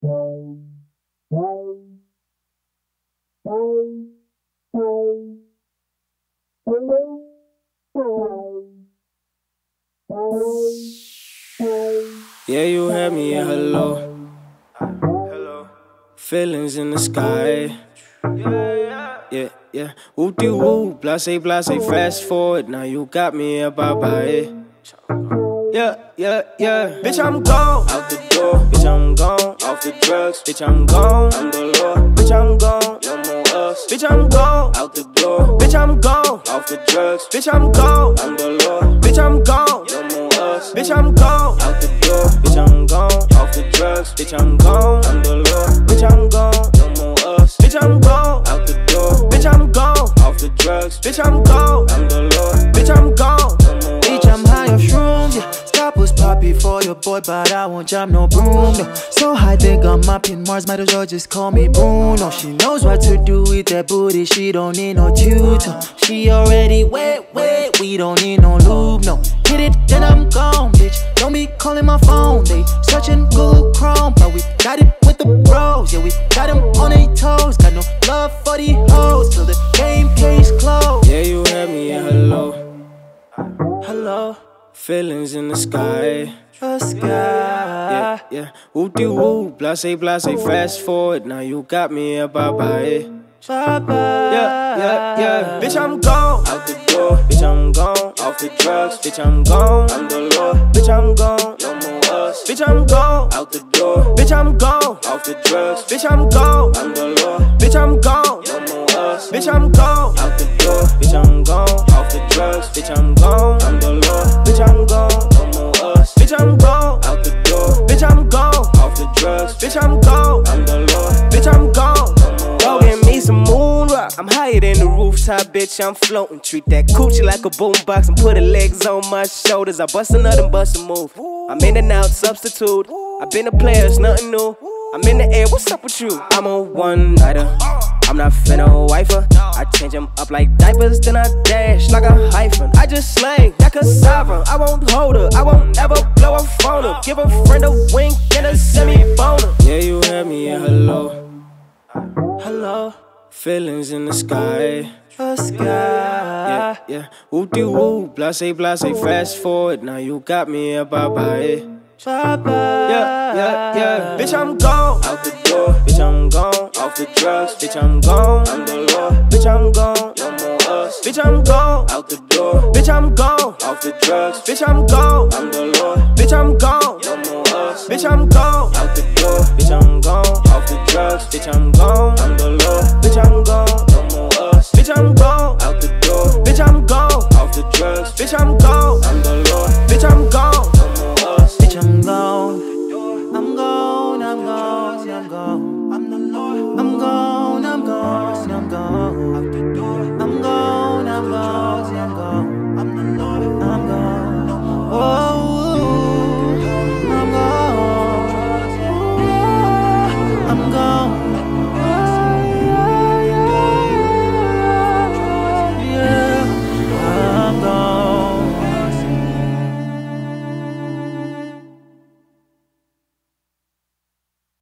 Yeah, you had me at hello. Feelings in the sky. Yeah. Whoop-de-woo, blase, fast forward. Now you got me a bye-bye. Yeah. Bitch, I'm gone out the door. Bitch, I'm gone off the drugs. Bitch, I'm gone on the law. Bitch, I'm gone, no more us. Bitch, I'm gone out the door. Bitch, I'm gone off the drugs. Bitch, I'm gone on the law. Bitch, I'm gone, no more us. Bitch, I'm gone out the door. Bitch, I'm gone off the drugs. Bitch, I'm gone on the law. Bitch, I'm gone, no more us. Bitch, I'm gone out the door. Bitch, I'm gone off the drugs. Bitch, I'm gone on the law. Bitch, I'm gone, no more us. Bitch, I'm high off shrooms, yeah. Stop was poppy for your boy, but I won't jam no broom, no. So high, think I'm mopping Mars, might as well just call me Bruno. She knows what to do with that booty, she don't need no tutor. She already wet, we don't need no lube, no. Hit it, then I'm gone, bitch. Don't be calling my phone, they searching Google Chrome, but we got it with the bros, yeah, we got them on their toes. Got no love for these hoes, till the game case closed. Yeah, you had me at hello. Feelings in the sky. Yeah. Whoop-de-woo, blase, fast forward. Now you got me a bye-bye. Yeah. Bitch, I'm gone out the door. Bitch, I'm gone off the drugs. Bitch, I'm gone on the law. Bitch, I'm gone, no more us. Bitch, I'm gone out the door. Bitch, I'm gone off the drugs. Bitch, I'm gone on the law. Bitch, I'm gone, no more us. Bitch, I'm gone out the door. Bitch, I'm gone off the drugs. Bitch, I'm gone on the law. Bitch, I'm gone, no more us. Bitch, I'm gone out the door. Bitch, I'm gone off the drugs. Bitch, I'm gone on the law. Bitch, I'm gone, no more us. Go give me some moon rock. I'm higher than the rooftop, bitch, I'm floating. Treat that coochie like a boombox and put her legs on my shoulders. I bust a nut and bust a move. I'm in and out, substitute. I've been a player, it's nothing new. I'm in the air, what's up with you? I'm a one-nighter, I'm not finna wife her. I change them up like diapers, then I dash like a hyphen. I just slang like a sovereign. I won't hold her, I won't ever blow a phone up. Give a friend a wink and a semi-boner. Yeah, you had me at hello. Feelings in the sky. Yeah. Whoop-de-woo, blase, fast forward. Now you got me a bye-bye. Yeah. Bitch, I'm gone out the door. Bitch, I'm gone off the drugs. Bitch, I'm gone on the law. Bitch, I'm gone, no more us. Bitch, I'm gone out the door. Bitch, I'm gone off the drugs. Bitch, I'm gone on the law. Bitch, I'm gone, no more us. Bitch, I'm gone out the door. Bitch, I'm